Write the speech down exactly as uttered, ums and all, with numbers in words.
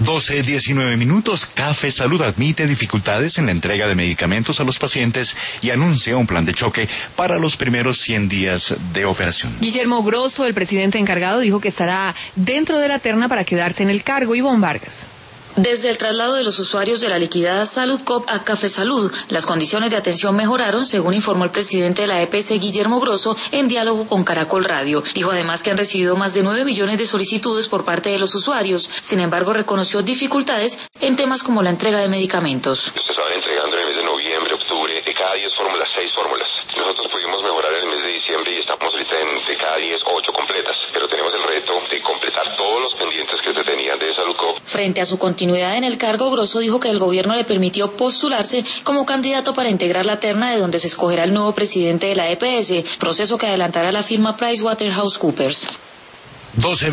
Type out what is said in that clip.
doce diecinueve minutos. Café Salud admite dificultades en la entrega de medicamentos a los pacientes y anuncia un plan de choque para los primeros cien días de operación. Guillermo Grosso, el presidente encargado, dijo que estará dentro de la terna para quedarse en el cargo. Ivonne Vargas. Desde el traslado de los usuarios de la liquidada Saludcoop a Café Salud, las condiciones de atención mejoraron, según informó el presidente de la E P S, Guillermo Grosso, en diálogo con Caracol Radio. Dijo además que han recibido más de nueve millones de solicitudes por parte de los usuarios. Sin embargo, reconoció dificultades en temas como la entrega de medicamentos. Se estaban entregando en el mes de noviembre, octubre, de cada diez fórmulas, seis fórmulas. Nosotros pudimos mejorar en el mes de diciembre y estamos ahorita en de cada diez, ocho completas. Pero tenemos el reto de completar todos los pendientes que se tenían de Saludcoop. Frente a su continuidad en el cargo, Grosso dijo que el gobierno le permitió postularse como candidato para integrar la terna de donde se escogerá el nuevo presidente de la E P S, proceso que adelantará la firma PricewaterhouseCoopers. doce